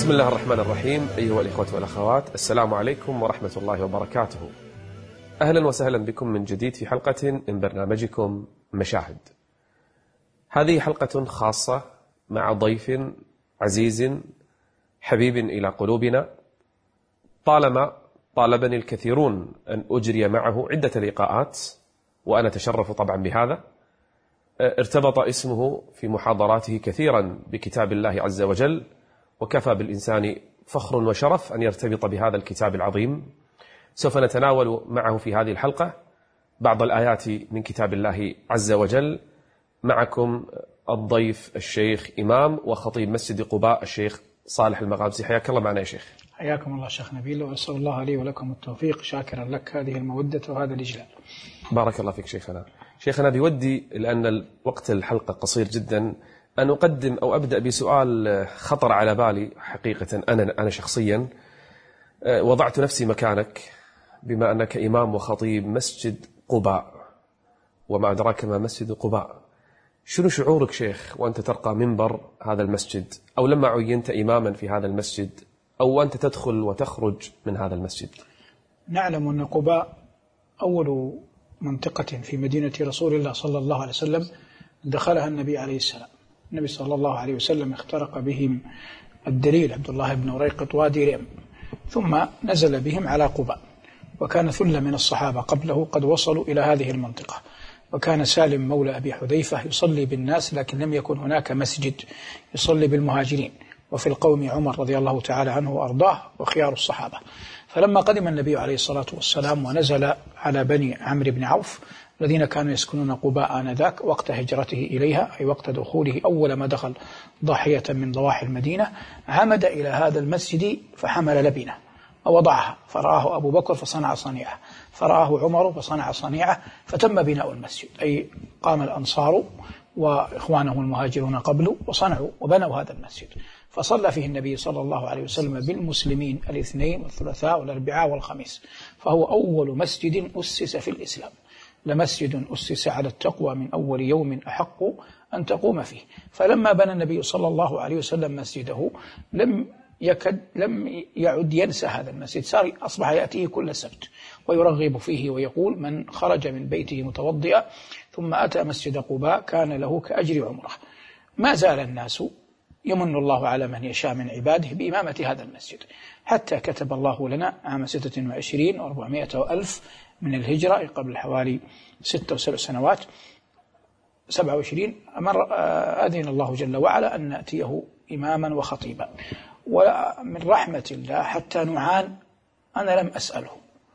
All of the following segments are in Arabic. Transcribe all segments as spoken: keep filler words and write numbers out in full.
بسم الله الرحمن الرحيم. أيها الإخوة والأخوات، السلام عليكم ورحمة الله وبركاته. أهلا وسهلا بكم من جديد في حلقة من برنامجكم مشاهد. هذه حلقة خاصة مع ضيف عزيز حبيب إلى قلوبنا. طالما طالبني الكثيرون أن أجري معه عدة لقاءات، وأنا أتشرف طبعا بهذا. ارتبط اسمه في محاضراته كثيرا بكتاب الله عز وجل، وكفى بالإنسان فخر وشرف أن يرتبط بهذا الكتاب العظيم. سوف نتناول معه في هذه الحلقة بعض الآيات من كتاب الله عز وجل. معكم الضيف الشيخ إمام وخطيب مسجد قباء الشيخ صالح المغامسي. حياك الله معنا يا شيخ. حياكم الله شيخ نبيل، وأسأل الله لي ولكم التوفيق، شاكرا لك هذه المودة وهذا الإجلال. بارك الله فيك شيخنا. شيخنا بودي، لأن وقت الحلقة قصير جدا، أن أقدم أو أبدأ بسؤال خطر على بالي حقيقة. أنا أنا شخصيا وضعت نفسي مكانك، بما أنك إمام وخطيب مسجد قباء، وما أدراك ما مسجد قباء. شنو شعورك شيخ وأنت ترقى منبر هذا المسجد، أو لما عينت إماما في هذا المسجد، أو أنت تدخل وتخرج من هذا المسجد؟ نعلم أن قباء أول منطقة في مدينة رسول الله صلى الله عليه وسلم دخلها النبي عليه السلام. النبي صلى الله عليه وسلم اخترق بهم الدليل عبد الله بن ريقط وادي ريم، ثم نزل بهم على قباء، وكان ثلة من الصحابة قبله قد وصلوا إلى هذه المنطقة. وكان سالم مولى أبي حذيفة يصلي بالناس، لكن لم يكن هناك مسجد يصلي بالمهاجرين، وفي القوم عمر رضي الله تعالى عنه وأرضاه وخيار الصحابة. فلما قدم النبي عليه الصلاة والسلام ونزل على بني عمرو بن عوف الذين كانوا يسكنون قباء آنذاك وقت هجرته إليها، أي وقت دخوله أول ما دخل ضاحية من ضواحي المدينة، عمد إلى هذا المسجد فحمل لبنة ووضعها، فرآه أبو بكر فصنع صنيعه، فرآه عمر فصنع صنيعه، فتم بناء المسجد. أي قام الأنصار وإخوانهم المهاجرون قبله وصنعوا وبنوا هذا المسجد، فصلى فيه النبي صلى الله عليه وسلم بالمسلمين الاثنين والثلاثاء والأربعاء والخميس، فهو أول مسجد أسس في الإسلام. لمسجد أسس على التقوى من أول يوم أحق أن تقوم فيه. فلما بنى النبي صلى الله عليه وسلم مسجده لم يكد لم يعد ينسى هذا المسجد، صار أصبح يأتيه كل سبت ويرغب فيه ويقول: من خرج من بيته متوضئا ثم أتى مسجد قباء كان له كأجر عمره. ما زال الناس يمن الله على من يشاء من عباده بإمامة هذا المسجد، حتى كتب الله لنا عام ستة وعشرين وأربعمائة وألف من الهجرة، قبل حوالي ستة وسبع سنوات سبعة وعشرين أمر أذن الله جل وعلا أن نأتيه إماما وخطيبا. ومن رحمة الله حتى نعان أنا لم أسأله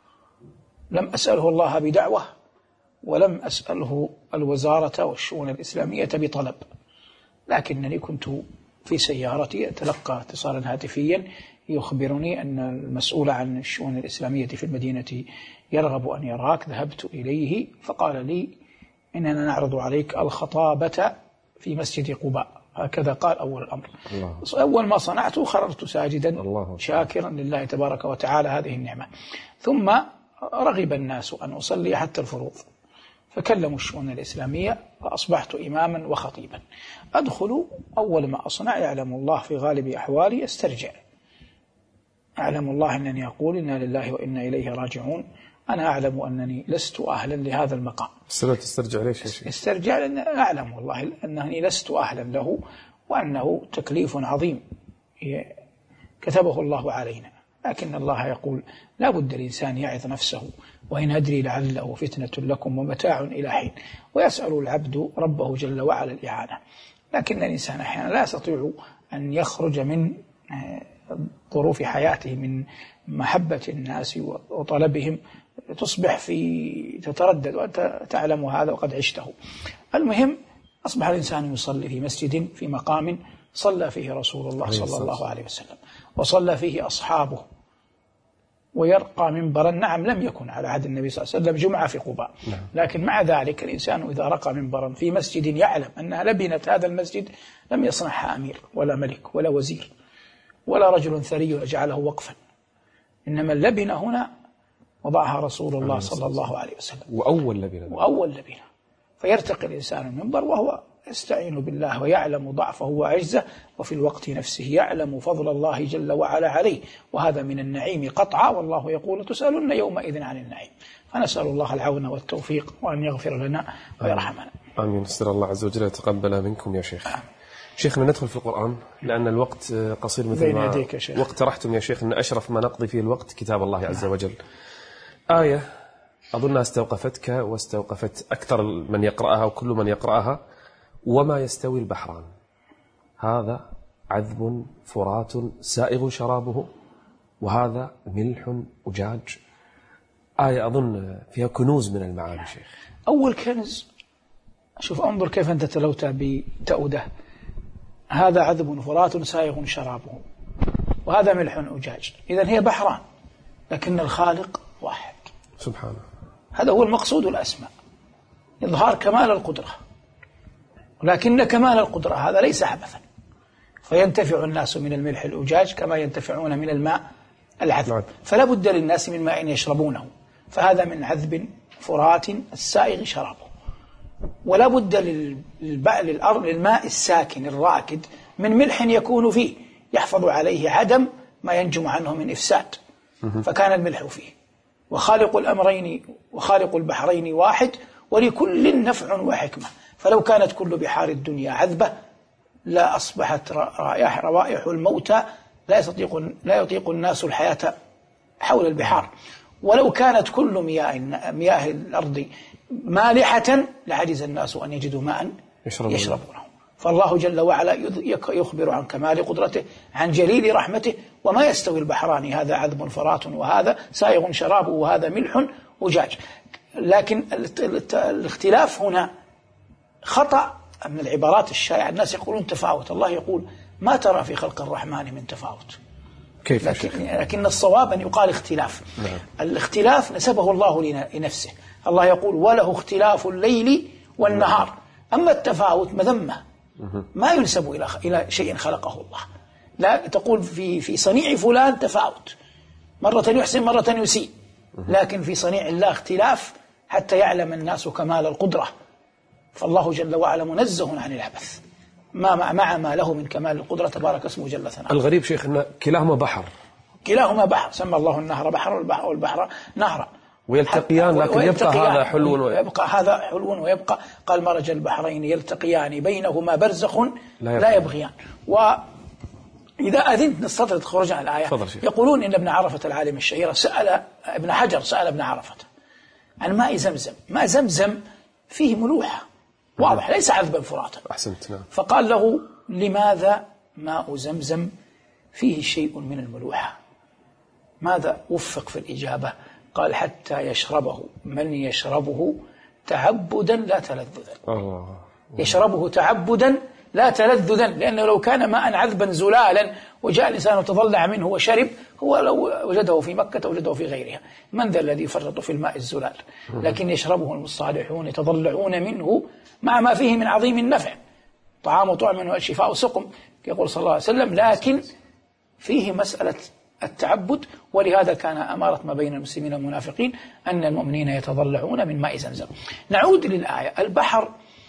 لم أسأله الله بدعوة، ولم أسأله الوزارة والشؤون الإسلامية بطلب، لكنني كنت في سيارتي أتلقى اتصالا هاتفيا يخبرني أن المسؤول عن الشؤون الإسلامية في المدينة يرغب أن يراك. ذهبت إليه فقال لي: إننا نعرض عليك الخطابة في مسجد قباء. هكذا قال أول الأمر. الله. أول ما صنعت خررت ساجدا الله شاكرا لله تبارك وتعالى هذه النعمة. ثم رغب الناس أن أصلي حتى الفروض، فكلموا الشؤون الإسلامية فأصبحت إماما وخطيبا. أدخل أول ما أصنع يعلم الله في غالب أحوالي استرجع، أعلم الله أنني أقول إنا لله وإنا إليه راجعون. أنا أعلم أنني لست أهلا لهذا المقام. تسترجع ليش يا شيخ؟ استرجع لأن أعلم والله أنني لست أهلا له، وأنه تكليف عظيم كتبه الله علينا. لكن الله يقول: لا بد الإنسان يعظ نفسه، وإن أدري لعله فتنة لكم ومتاع إلى حين. ويسأل العبد ربه جل وعلا الإعانة، لكن الإنسان أحيانا لا يستطيع أن يخرج من ظروف حياته من محبة الناس وطلبهم، تصبح في تتردد، وأنت تعلم هذا وقد عشته. المهم أصبح الإنسان يصلي في مسجد في مقام صلى فيه رسول الله صلى الله عليه وسلم، وصلى فيه أصحابه، ويرقى منبرا. نعم لم يكن على عهد النبي صلى الله عليه وسلم جمعة في قباء، لكن مع ذلك الإنسان إذا رقى منبرا في مسجد يعلم أنها لبنة هذا المسجد لم يصنعها أمير ولا ملك ولا وزير ولا رجل ثري يجعله وقفا، إنما اللبنة هنا وضعها رسول الله صلى الله عليه وسلم، وأول لبنة وأول لبنة. فيرتقي الإنسان المنبر وهو يستعين بالله ويعلم ضعفه وعجزه، وفي الوقت نفسه يعلم فضل الله جل وعلا عليه، وهذا من النعيم قطعا، والله يقول تسألن يومئذ عن النعيم. فنسأل الله العون والتوفيق وأن يغفر لنا ويرحمنا. آمين. نسأل الله عز وجل يتقبل منكم يا شيخ. آمين. شيخنا ندخل في القرآن لأن الوقت قصير مثل ما واقترحتم يا شيخ، أن أشرف ما نقضي فيه الوقت كتاب الله عز وجل. آية أظنها استوقفتك واستوقفت أكثر من يقرأها وكل من يقرأها: وما يستوي البحران هذا عذب فرات سائغ شرابه وهذا ملح أجاج. آية أظن فيها كنوز من المعاني شيخ. أول كنز، شوف انظر كيف أنت تلوت بتأوده: هذا عذب فرات سائغ شرابه وهذا ملح أجاج. إذن هي بحران لكن الخالق واحد سبحانه. هذا هو المقصود الأسمى، إظهار كمال القدرة. ولكن كمال القدرة هذا ليس عبثا، فينتفع الناس من الملح الأجاج كما ينتفعون من الماء العذب، فلا بد للناس من ماء يشربونه، فهذا من عذب فرات السائغ شرابه. ولا بد للأرض للماء الساكن الراكد من ملح يكون فيه يحفظ عليه عدم ما ينجم عنه من إفساد، فكان الملح فيه. وخالق الأمرين وخالق البحرين واحد، ولكل نفع وحكمة. فلو كانت كل بحار الدنيا عذبة لا أصبحت رائح روائح الموتى لا يطيق لا يطيق الناس الحياة حول البحار. ولو كانت كل مياه مياه الأرض مالحة لعجز الناس أن يجدوا ماء يشربونه. فالله جل وعلا يخبر عن كمال قدرته، عن جليل رحمته: وما يستوي البحران هذا عذب فرات وهذا سائغ شرابه وهذا ملح أجاج. لكن الاختلاف هنا خطأ من العبارات الشائعة. الناس يقولون تفاوت، الله يقول: ما ترى في خلق الرحمن من تفاوت. كيف لكن, لكن الصواب أن يقال اختلاف. نعم. الاختلاف نسبه الله لنفسه. الله يقول: وله اختلاف الليل والنهار. أما التفاوت مذمة، ما ينسب إلى إلى شيء خلقه الله. لا تقول في في صنيع فلان تفاوت، مرة يحسن مرة يسيء، لكن في صنيع الله اختلاف حتى يعلم الناس كمال القدرة. فالله جل وعلا منزه عن العبث ما مع ما له من كمال القدرة تبارك اسمه جل ثناؤه. الغريب شيخ أن كلاهما بحر، كلاهما بحر، سمى الله النهر بحر والبحر, والبحر نهرا، ويلتقيان، لكن يبقى هذا حلو ويبقى هذا حلو ويبقى. قال: مرج البحرين يلتقيان بينهما برزخ لا يبغيان. وإذا أذنت نستطرد خروج عن الآية. يقولون إن ابن عرفة العالم الشهير سأل ابن حجر سأل ابن عرفة عن ماء زمزم. ماء زمزم فيه ملوحة واضح، ليس عذبا فراتا. أحسنت. نعم. فقال له: لماذا ماء زمزم فيه شيء من الملوحة؟ ماذا وفق في الإجابة؟ قال: حتى يشربه من يشربه تعبدا لا تلذذا. الله. يشربه تعبدا لا تلذذا، لأنه لو كان ماء عذبا زلالا وجاء الإنسان وتضلع منه وشرب، هو لو وجده في مكة وجده في غيرها. من ذا الذي يفرط في الماء الزلال؟ لكن يشربه المصالحون يتضلعون منه مع ما فيه من عظيم النفع، طعام طعم وشفاء سقم، يقول صلى الله عليه وسلم. لكن فيه مسألة التعبد، ولهذا كان أمارة ما بين المسلمين والمنافقين أن المؤمنين يتضلعون من ماء زمزم. نعود للآية. البحر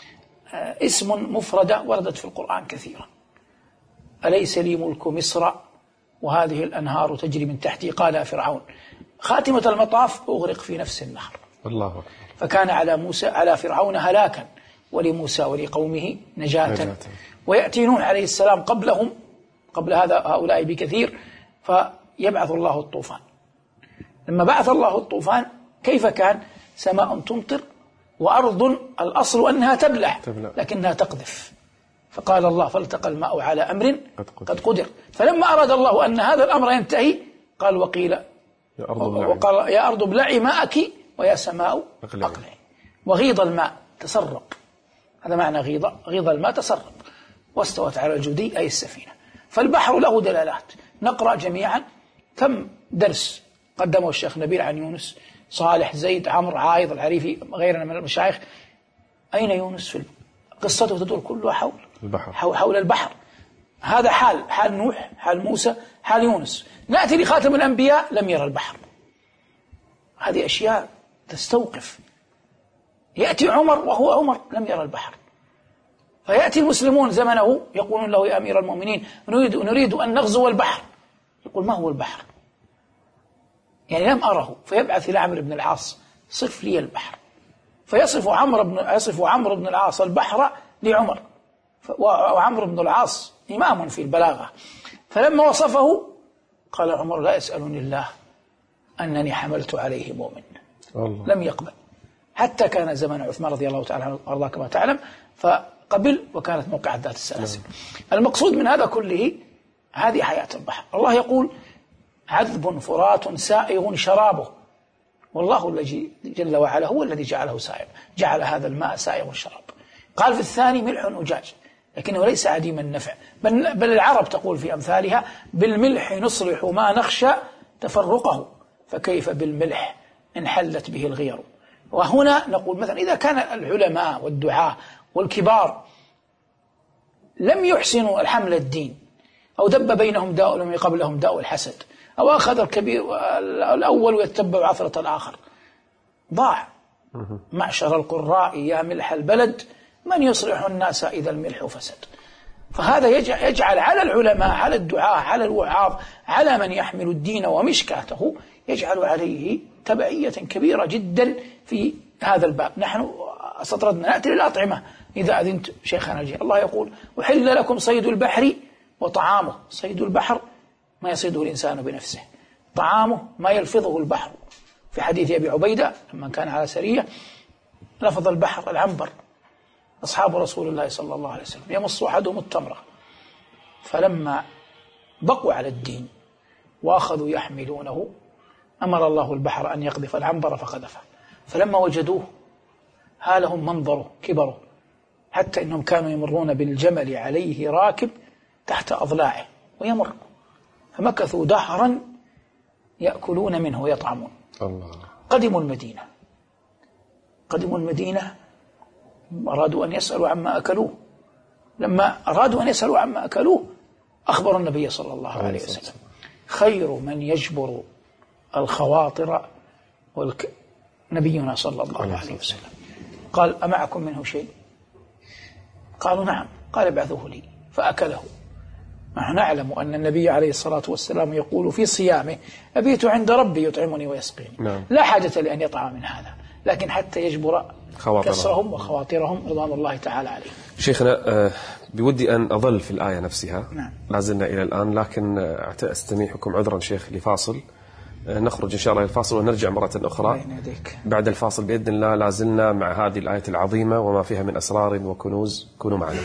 اسم مفردة وردت في القرآن كثيرا: أليس لي ملك مصر وهذه الأنهار تجري من تحتي قال فرعون. خاتمة المطاف أغرق في نفس النهر. الله أكبر. فكان على موسى على فرعون هلاكا ولموسى ولقومه نجاة, نجاة. ويأتي نوح عليه السلام قبلهم قبل هذا هؤلاء بكثير، فيبعث الله الطوفان. لما بعث الله الطوفان كيف كان؟ سماء تمطر وأرض الأصل أنها تبلع لكنها تقذف. فقال الله: فالتقى الماء على أمر قد قدر. فلما أراد الله أن هذا الأمر ينتهي قال: وقيل يا أرض وقال يا أرض ابلعي ماءك ويا سماء أقلعي. وغيض الماء تسرب، هذا معنى غيض غيض الماء تسرب. واستوت على الجودي أي السفينة. فالبحر له دلالات نقرأ جميعا. كم درس قدمه الشيخ نبيل عن يونس، صالح، زيد، عمرو، عايض، العريفي، غيرنا من المشايخ. أين يونس؟ في قصته تدور كلها حول البحر. حول البحر. هذا حال حال نوح، حال موسى، حال يونس. نأتي لخاتم الأنبياء لم يرى البحر. هذه أشياء تستوقف. يأتي عمر وهو عمر لم يرى البحر. فيأتي المسلمون زمنه يقولون له يا أمير المؤمنين نريد, نريد أن نغزو البحر. يقول ما هو البحر؟ يعني لم أره. فيبعث إلى عمرو بن العاص صف لي البحر، فيصف عمرو بن يصف عمرو بن العاص البحر لعمر، وعمرو بن العاص إمام في البلاغة. فلما وصفه قال عمر لا يسألني الله أنني حملت عليه مؤمن. الله. لم يقبل حتى كان زمن عثمان رضي الله تعالى عنه وارضاه كما تعلم، فقبل وكانت موقعة ذات السلاسل. المقصود من هذا كله هذه حياة البحر. الله يقول عذب فرات سائغ شرابه، والله الذي جل وعلا هو الذي جعله سائغ، جعل هذا الماء سائغ الشراب. قال في الثاني ملح أجاج، لكنه ليس عديم النفع، بل, بل العرب تقول في أمثالها بالملح نصلح ما نخشى تفرقه، فكيف بالملح إن حلت به الغير. وهنا نقول مثلا إذا كان العلماء والدعاة والكبار لم يحسنوا الحمل الدين، أو دب بينهم داء لم قبلهم داء الحسد، أو أخذ الكبير الأول ويتبع عثرة الآخر، ضاع. معشر القراء يا ملح البلد من يصلح الناس إذا الملح فسد. فهذا يجعل على العلماء، على الدعاة، على الوعاظ، على من يحمل الدين ومشكاته، يجعل عليه تبعية كبيرة جدا في هذا الباب. نحن استطردنا نأتي للأطعمة إذا أذنت شيخنا الجي. الله يقول وحل لكم صيد البحر وطعامه. صيد البحر ما يصيده الإنسان بنفسه، طعامه ما يلفظه البحر. في حديث أبي عبيدة لما كان على سرية لفظ البحر العنبر، أصحاب رسول الله صلى الله عليه وسلم يمص أحدهم التمرة، فلما بقوا على الدين وأخذوا يحملونه أمر الله البحر أن يقذف العنبر فقذفه، فلما وجدوه هالهم منظره كبره، حتى إنهم كانوا يمرون بالجمل عليه راكب تحت أضلاعه ويمر، فمكثوا دهرا يأكلون منه ويطعمون. الله. قدموا المدينة قدموا المدينة أرادوا أن يسألوا عما أكلوه، لما أرادوا أن يسألوا عما أكلوه أخبروا النبي صلى الله عليه وسلم خير من يجبر الخواطر والك... نبينا صلى الله عليه وسلم. قال أمعكم منه شيء؟ قالوا نعم. قال ابعثوه لي فأكله. نحن نعلم أن النبي عليه الصلاة والسلام يقول في صيامه أبيت عند ربي يطعمني ويسقيني. نعم. لا حاجة لأن يطعم من هذا، لكن حتى يجبر كسرهم وخواطرهم رضوان الله تعالى عليهم. شيخنا بودي أن أظل في الآية نفسها. نعم. لا زلنا إلى الآن، لكن أستميحكم عذرا شيخ لفاصل، نخرج إن شاء الله الفاصل ونرجع مرة أخرى بعد الفاصل بإذن الله. لا زلنا مع هذه الآية العظيمة وما فيها من أسرار وكنوز. كونوا معنا.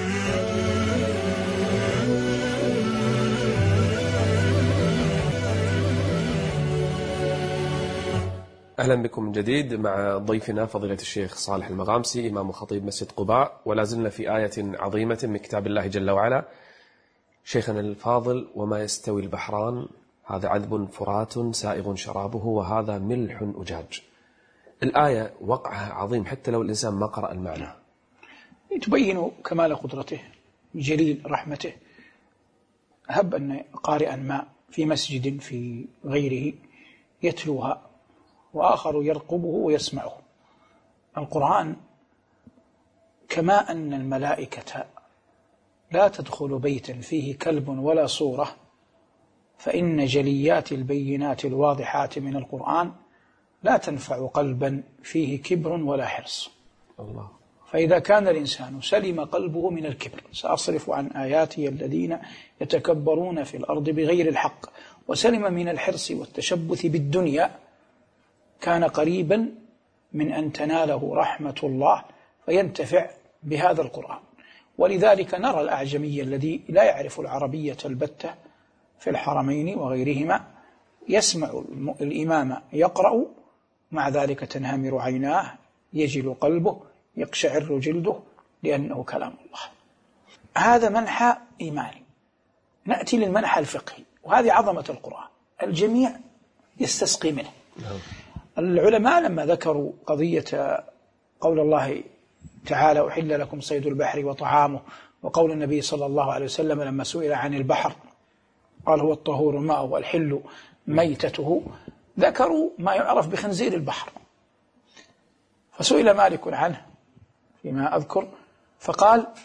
أهلا بكم من جديد مع ضيفنا فضيلة الشيخ صالح المغامسي إمام وخطيب مسجد قباء، ولا زلنا في آية عظيمة من كتاب الله جل وعلا. شيخنا الفاضل وما يستوي البحران هذا عذب فرات سائغ شرابه وهذا ملح أجاج. الآية وقعها عظيم حتى لو الإنسان ما قرأ المعنى، تبين كمال قدرته جليل رحمته. هب أن قارئا ما في مسجد في غيره يتلوها وآخر يرقبه ويسمعه. القرآن كما أن الملائكة لا تدخل بيتا فيه كلب ولا صورة، فإن جليات البينات الواضحات من القرآن لا تنفع قلبا فيه كبر ولا حرص. الله. فإذا كان الإنسان سلم قلبه من الكبر، سأصرف عن آياتي الذين يتكبرون في الأرض بغير الحق، وسلم من الحرص والتشبث بالدنيا، كان قريبا من أن تناله رحمة الله فينتفع بهذا القرآن. ولذلك نرى الأعجمي الذي لا يعرف العربية البتة في الحرمين وغيرهما يسمع الإمام يقرأ، مع ذلك تنهمر عيناه، يجل قلبه، يقشعر جلده، لأنه كلام الله. هذا منحى إيماني. نأتي للمنحى الفقهي، وهذه عظمة القرآن، الجميع يستسقي منه. العلماء لما ذكروا قضية قول الله تعالى أحل لكم صيد البحر وطعامه، وقول النبي صلى الله عليه وسلم لما سئل عن البحر قال هو الطهور ماءه والحل ميتته، ذكروا ما يعرف بخنزير البحر. فسئل مالك عنه فيما أذكر فقال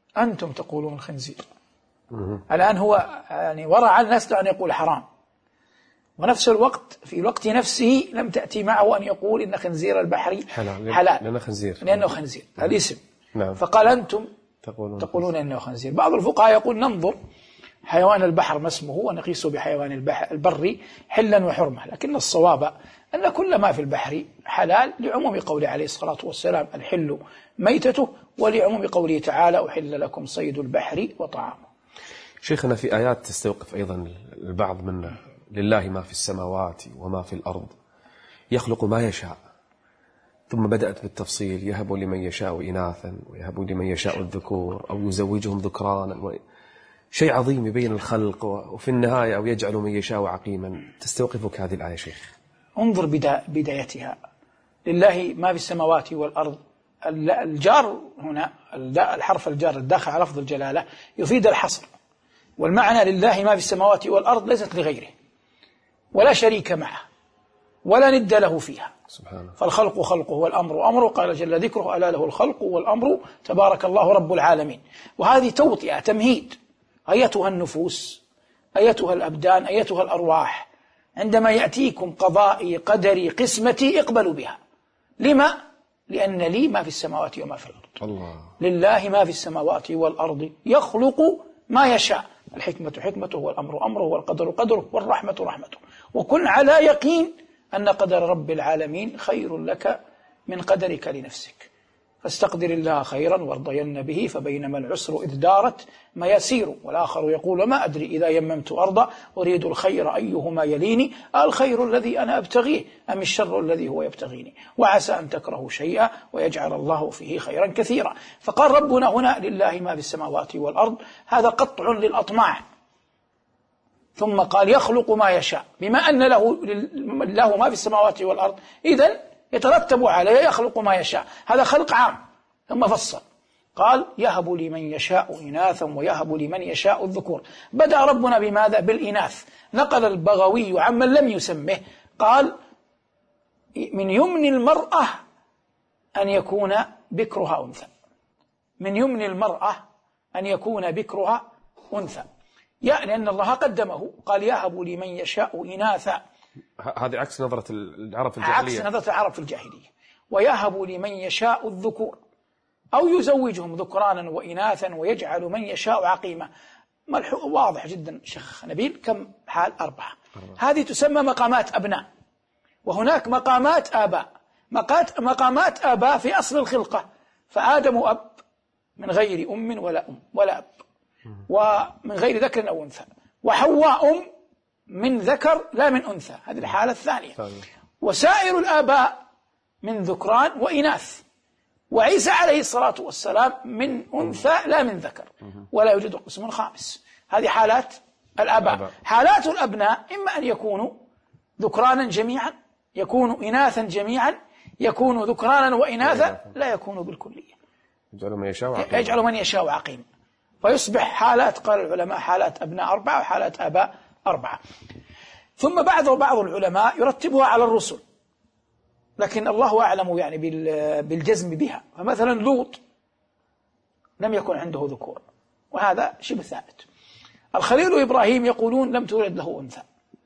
أنتم تقولون الخنزير. الآن هو يعني ورع الناس أن يقول حرام، ونفس الوقت في الوقت نفسه لم تأتي معه أن يقول إن خنزير البحر حلال, حلال لأنه خنزير لأنه خنزير الاسم. نعم. فقال أنتم تقولون, تقولون إنه خنزير. بعض الفقهاء يقول ننظر حيوان البحر ما اسمه ونقيسه بحيوان البحر البري حلا وحرمة، لكن الصواب أن كل ما في البحر حلال لعموم قوله عليه الصلاة والسلام الحل ميتته، ولعموم قوله تعالى أحل لكم صيد البحر وطعامه. شيخنا في آيات تستوقف أيضا البعض منا: لله ما في السماوات وما في الأرض يخلق ما يشاء، ثم بدأت بالتفصيل: يهب لمن يشاء إناثا ويهب لمن يشاء الذكور أو يزوجهم ذكرانا و... شيء عظيم يبين الخلق، وفي النهاية أو يجعل من يشاء عقيما. تستوقفك هذه الآية شيخ؟ انظر بدا بدايتها: لله ما في السماوات والأرض. الجار هنا الحرف الجار الداخل على لفظ الجلالة يفيد الحصر، والمعنى لله ما في السماوات والأرض ليست لغيره ولا شريك معه ولا ند له فيها سبحانه. فالخلق خلقه والأمر أمره، قال جل ذكره: ألا له الخلق والأمر تبارك الله رب العالمين. وهذه توطئة تمهيد. أيتها النفوس، أيتها الأبدان، أيتها الأرواح، عندما يأتيكم قضائي قدري قسمتي اقبلوا بها. لما؟ لأن لي ما في السماوات وما في الأرض. الله. لله ما في السماوات والأرض يخلق ما يشاء. الحكمة حكمته والأمر أمره والقدر قدره والرحمة رحمته. وكن على يقين أن قدر رب العالمين خير لك من قدرك لنفسك، فاستقدر الله خيرا وارضين به، فبينما العسر إذ دارت ما يسير. والآخر يقول: ما أدري إذا يممت أرضا أريد الخير أيهما يليني، الخير الذي أنا أبتغيه أم الشر الذي هو يبتغيني، وعسى أن تكرهوا شيئا ويجعل الله فيه خيرا كثيرا. فقال ربنا هنا: لله ما في السماوات والأرض، هذا قطع للأطماع. ثم قال: يخلق ما يشاء، بما أن له, له ما في السماوات والأرض إذن يترتب عليه يخلق ما يشاء، هذا خلق عام. ثم فصل قال: يهب لمن يشاء إناثا ويهب لمن يشاء الذكور. بدأ ربنا بماذا؟ بالإناث. نقل البغوي عمن لم يسمه، قال: من يمن المرأة أن يكون بكرها أنثى. من يمن المرأة أن يكون بكرها أنثى، يعني لأن الله قدمه، قال: يهب لمن يشاء إناثا. هذه عكس نظرة العرب في الجاهلية. عكس نظرة العرب في الجاهلية. ويهب لمن يشاء الذكور أو يزوجهم ذكرانا وإناثا ويجعل من يشاء عقيما. واضح جدا شيخ نبيل. كم حال؟ أربعة. أربعة. هذه تسمى مقامات أبناء، وهناك مقامات آباء. مقامات آباء في أصل الخلقة، فآدم أب من غير أم ولا أم ولا أب، ومن غير ذكر أو أنثى، وحواء أم من ذكر لا من أنثى، هذه الحالة الثانية. وسائر الآباء من ذكران وإناث، وعيسى عليه الصلاة والسلام من أنثى لا من ذكر، ولا يوجد قسم خامس. هذه حالات الآباء. حالات الأبناء إما أن يكونوا ذكرانا جميعا، يكونوا إناثا جميعا، يكونوا ذكرانا وإناثا، لا يكونوا بالكلية. يجعل من يشاء عقيما. يجعل من يشاء عقيما. فيصبح حالات، قال العلماء، حالات أبناء أربعة وحالات آباء أربعة. ثم بعض بعض العلماء يرتبها على الرسل، لكن الله أعلم يعني بالجزم بها. فمثلا لوط لم يكن عنده ذكور، وهذا شبه ثابت. الخليل إبراهيم يقولون لم تولد له أنثى،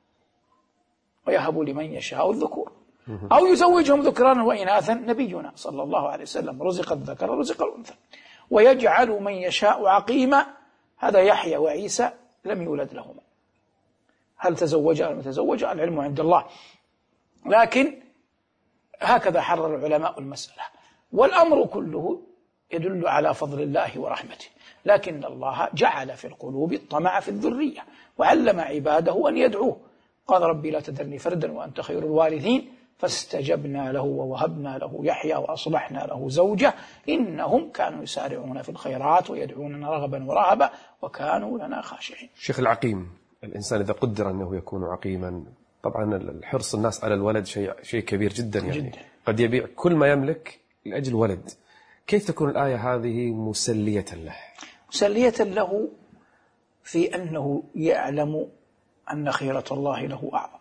ويهب لمن يشاء الذكور أو يزوجهم ذكرانا وإناثا. نبينا صلى الله عليه وسلم رزق الذكر رزق الأنثى. ويجعل من يشاء عقيما، هذا يحيى وعيسى لم يولد لهما. هل تزوج أو لم يتزوج؟ العلم عند الله، لكن هكذا حرر العلماء المسألة. والأمر كله يدل على فضل الله ورحمته، لكن الله جعل في القلوب الطمع في الذرية، وعلم عباده أن يدعوه. قال: ربي لا تذرني فردا وأنت خير الوارثين، فاستجبنا له ووهبنا له يحيى وأصلحنا له زوجه إنهم كانوا يسارعون في الخيرات ويدعوننا رغبا ورهبا وكانوا لنا خاشعين. شيخ العقيم، الإنسان إذا قدر أنه يكون عقيما، طبعا الحرص الناس على الولد شيء شيء كبير جدا، يعني جدا. قد يبيع كل ما يملك لأجل ولد. كيف تكون الآية هذه مسلية له؟ مسلية له في أنه يعلم أن خيرة الله له أعظم.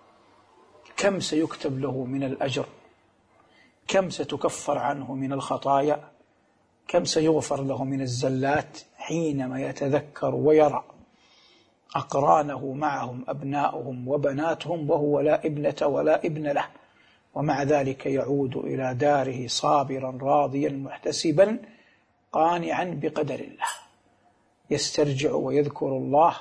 كم سيكتب له من الأجر، كم ستكفر عنه من الخطايا كم سيغفر له من الزلات حينما يتذكر ويرى أقرانه معهم أبناؤهم وبناتهم وهو لا ابنة ولا ابن له، ومع ذلك يعود إلى داره صابرا راضيا محتسبا قانعا بقدر الله، يسترجع ويذكر الله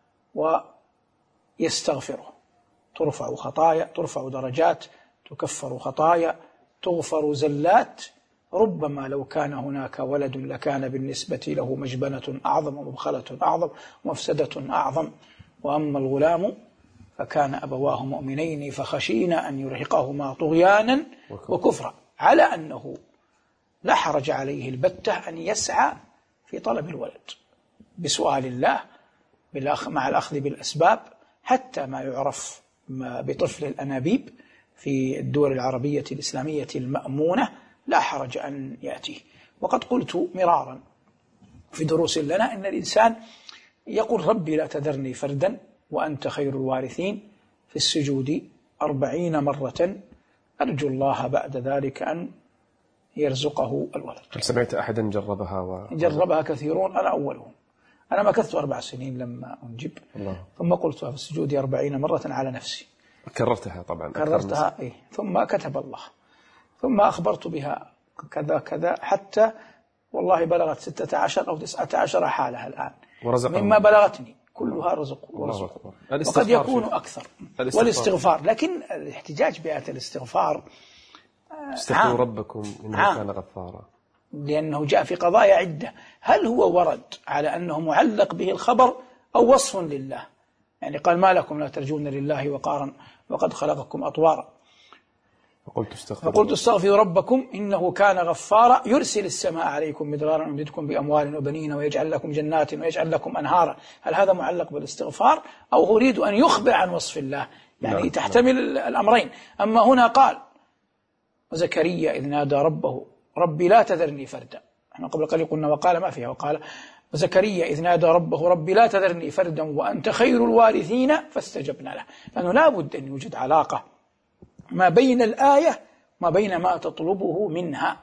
ويستغفره، ترفع خطايا، ترفع درجات، تكفر خطايا، تغفر زلات. ربما لو كان هناك ولد لكان بالنسبة له مجبنة أعظم ومبخلة أعظم ومفسدة أعظم، وأما الغلام فكان أبواه مؤمنين فخشينا أن يرهقهما طغيانا وكفرا، على أنه لا حرج عليه البتة أن يسعى في طلب الولد بسؤال الله مع الأخذ بالأسباب، حتى ما يعرف بطفل الأنابيب في الدول العربية الإسلامية المأمونة لا حرج أن يأتيه. وقد قلت مرارا في دروس لنا إن الإنسان يقول ربي لا تذرني فردا وأنت خير الوارثين في السجود أربعين مرة، أرجو الله بعد ذلك أن يرزقه الولد. هل سمعت أحدا جربها؟ و... جربها كثيرون، أنا أولهم. أنا مكثت أربع سنين لما أنجب، الله. ثم قلتها في السجود أربعين مرة على نفسي، كررتها طبعا كررتها إيه. ثم كتب الله، ثم أخبرت بها كذا كذا حتى والله بلغت ستة عشر أو تسعة عشر حالها الآن مما بلغتني، كلها رزق ورزق، وقد يكون أكثر. الاستغفار. والاستغفار، لكن الاحتجاج بآية الاستغفار استغفروا ربكم إنه كان غفارا، لأنه جاء في قضايا عدة. هل هو ورد على أنه معلق به الخبر أو وصف لله؟ يعني قال ما لكم لا ترجون لله وقارا وقد خلقكم أطوارا، فقلت استغفروا فقلت استغفروا ربكم إنه كان غفارا يرسل السماء عليكم مدرارا ويمددكم بأموال وبنين ويجعل لكم جنات ويجعل لكم أنهارا. هل هذا معلق بالاستغفار أو أريد أن يخبر عن وصف الله؟ يعني لا تحتمل لا. الأمرين. أما هنا قال وزكريا إذ نادى ربه ربي لا تذرني فردا، احنا قبل قليل قلنا وقال ما فيها، وقال وزكريا إذ نادى ربه ربي لا تذرني فردا وأنت خير الوارثين فاستجبنا له. لأنه لا بد أن يوجد علاقة ما بين الآية ما بين ما تطلبه منها،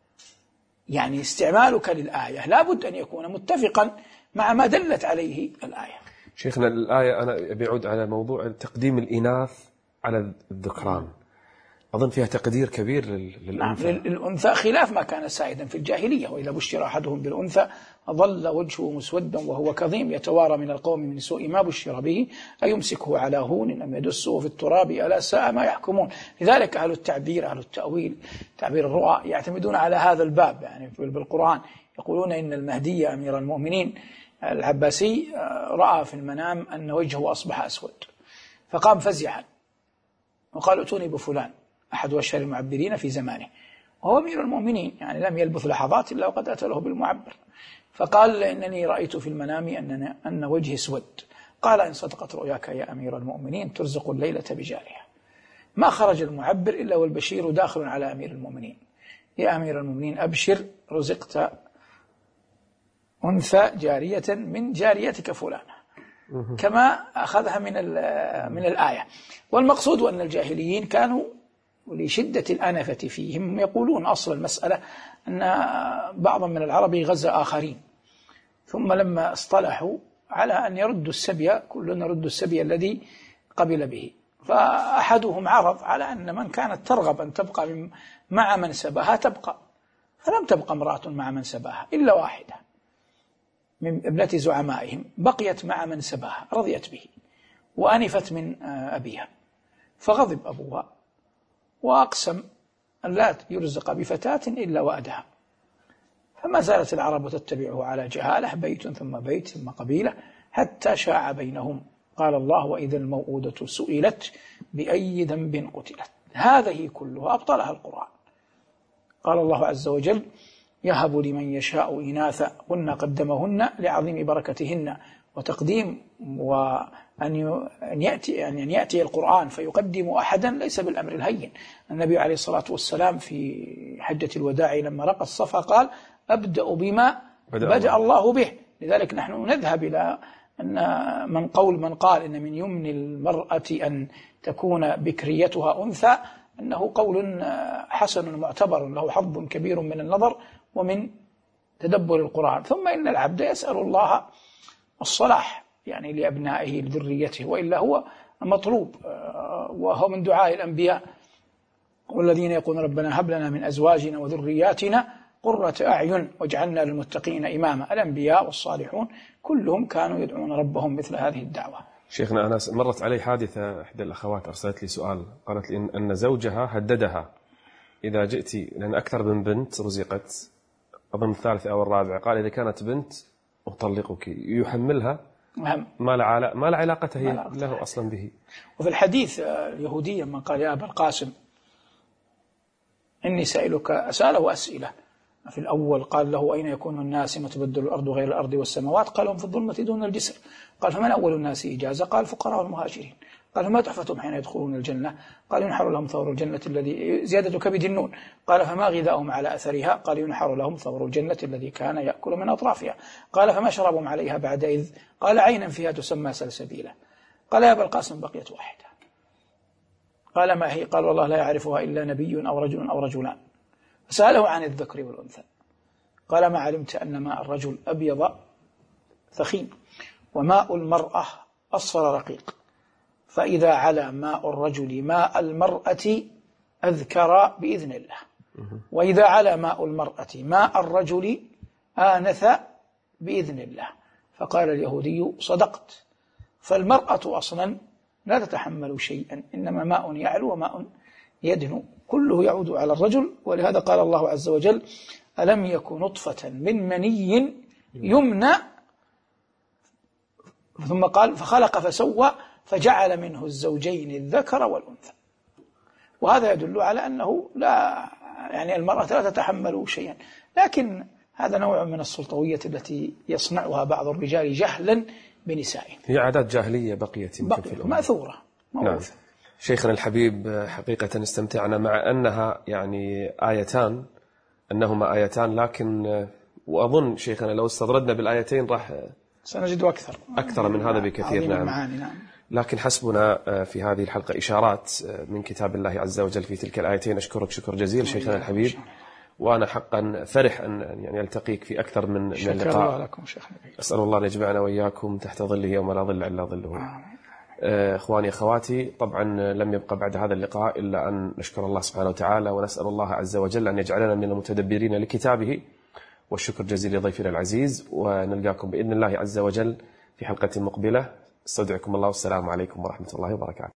يعني استعمالك للآية لا بد أن يكون متفقا مع ما دلت عليه الآية. شيخنا الآية أنا بيعود على موضوع تقديم الإناث على الذكران، أظن فيها تقدير كبير للأنثى. نعم للأنثى خلاف ما كان سائدا في الجاهلية، وإذا بشر أحدهم بالأنثى ظل وجهه مسودا وهو كظيم يتوارى من القوم من سوء ما بشر به أيمسكه على هون أم يدسه في التراب ألا ساء ما يحكمون. لذلك أهل التعبير أهل التأويل تعبير الرؤى يعتمدون على هذا الباب، يعني بالقرآن يقولون إن المهدي أمير المؤمنين العباسي رأى في المنام أن وجهه أصبح أسود فقام فزعا وقال ائتوني بفلان أحد أشهر المعبرين في زمانه، وهو أمير المؤمنين يعني لم يلبث لحظات إلا وقد أتى له بالمعبر، فقال إنني رأيت في المنام أن, أن وجهي اسود. قال إن صدقت رؤياك يا أمير المؤمنين ترزق الليلة بجارها. ما خرج المعبر إلا والبشير داخل على أمير المؤمنين، يا أمير المؤمنين أبشر رزقت أنثى جارية من جاريتك فلانة، كما أخذها من من الآية. والمقصود أن الجاهليين كانوا ولشدة الأنفة فيهم يقولون أصل المسألة أن بعضا من العرب غزا آخرين، ثم لما اصطلحوا على أن يردوا السبي كلنا يرد السبي الذي قبل به، فأحدهم عرض على أن من كانت ترغب أن تبقى مع من سباها تبقى، فلم تبقى امرأة مع من سباها إلا واحدة من ابنة زعمائهم بقيت مع من سباها رضيت به وأنفت من أبيها، فغضب أبوها وأقسم أن لا يرزق بفتاة إلا وأدها، فما زالت العرب تتبعه على جهالة بيت ثم بيت ثم قبيلة حتى شاع بينهم. قال الله وإذا الموءودة سئلت بأي ذنب قتلت. هذه كلها أبطلها القرآن. قال الله عز وجل يهب لمن يشاء إناثا كنا قدمهن لعظيم بركتهن، وتقديم وأن يأتي أن يأتي القرآن فيقدم أحدا ليس بالأمر الهين. النبي عليه الصلاة والسلام في حجة الوداع لما رقى الصفا قال أبدأ بما بدأ, بدأ الله به. لذلك نحن نذهب إلى أن من قول من قال إن من يمن المرأة أن تكون بكريتها أنثى أنه قول حسن معتبر له حظ كبير من النظر ومن تدبر القرآن. ثم إن العبد يسأل الله الصلاح يعني لأبنائه لذريته، وإلا هو مطلوب، وهو من دعاء الأنبياء والذين يقولون ربنا هب لنا من أزواجنا وذرياتنا قرة أعين واجعلنا للمتقين إماما. الأنبياء والصالحون كلهم كانوا يدعون ربهم مثل هذه الدعوة. شيخنا، أنا مرت علي حادثة، إحدى الأخوات أرسلت لي سؤال، قالت لي أن زوجها هددها إذا جئت، لأن أكثر من بنت رزقت أظن الثالثة أو الرابعة، قال إذا كانت بنت أطلقك، يحملها ما لا ما لا علاقة هي له أصلا به. وفي الحديث اليهودي من قال يا أبا القاسم إني سائلك، أسأله أسئلة. في الأول قال له أين يكون الناس ما تبدل الأرض غير الأرض والسماوات؟ قال هم في الظلمة دون الجسر. قال فمن أول الناس إجازة؟ قال الفقراء والمهاجرين. قال فما تحفتهم حين يدخلون الجنة؟ قال ينحر لهم ثور الجنة الذي زيادة كبد النون. قال فما غذاؤهم على أثرها؟ قال ينحر لهم ثور الجنة الذي كان يأكل من أطرافها. قال فما شربهم عليها بعد إذ؟ قال عينا فيها تسمى سلسبيلا. قال يا أبا القاسم بقيت واحدة. قال ما هي؟ قال والله لا يعرفها إلا نبي أو رجل أو رجلان. فسأله عن الذكر والأنثى. قال ما علمت أن ماء الرجل أبيض ثخين وماء المرأة أصفر رقيق، فإذا على ماء الرجل ماء المرأة أذكر بإذن الله، وإذا على ماء المرأة ماء الرجل آنث بإذن الله. فقال اليهودي صدقت، فالمرأة أصلا لا تتحمل شيئا، إنما ماء يعلو وماء يدنو، كله يعود على الرجل. ولهذا قال الله عز وجل ألم يكن نطفة من مني يمنى، ثم قال فخلق فسوى فجعل منه الزوجين الذكر والأنثى. وهذا يدل على أنه لا يعني المرأة لا تتحمل شيئا، لكن هذا نوع من السلطوية التي يصنعها بعض الرجال جهلا بنسائهم. هي عادات جاهلية بقيت يمكن في الأمة مأثورة. نعم. شيخنا الحبيب، حقيقة استمتعنا مع أنها يعني آيتان، أنهما آيتان، لكن وأظن شيخنا لو استطردنا بالآيتين راح سنجد أكثر أكثر من هذا بكثير. نعم. نعم. لكن حسبنا في هذه الحلقة إشارات من كتاب الله عز وجل في تلك الآيتين. أشكرك شكر جزيل شيخنا الحبيب، وأنا حقا فرح أن يعني ألتقيك في أكثر من من اللقاء. أسأل الله أن يجمعنا وإياكم تحت ظله يوم لا ظل إلا ظله. إخواني أخواتي، طبعا لم يبقى بعد هذا اللقاء إلا أن نشكر الله سبحانه وتعالى، ونسأل الله عز وجل أن يجعلنا من المتدبرين لكتابه، والشكر جزيل لضيفنا العزيز، ونلقاكم بإذن الله عز وجل في حلقة مقبلة. استودعكم الله والسلام عليكم ورحمة الله وبركاته.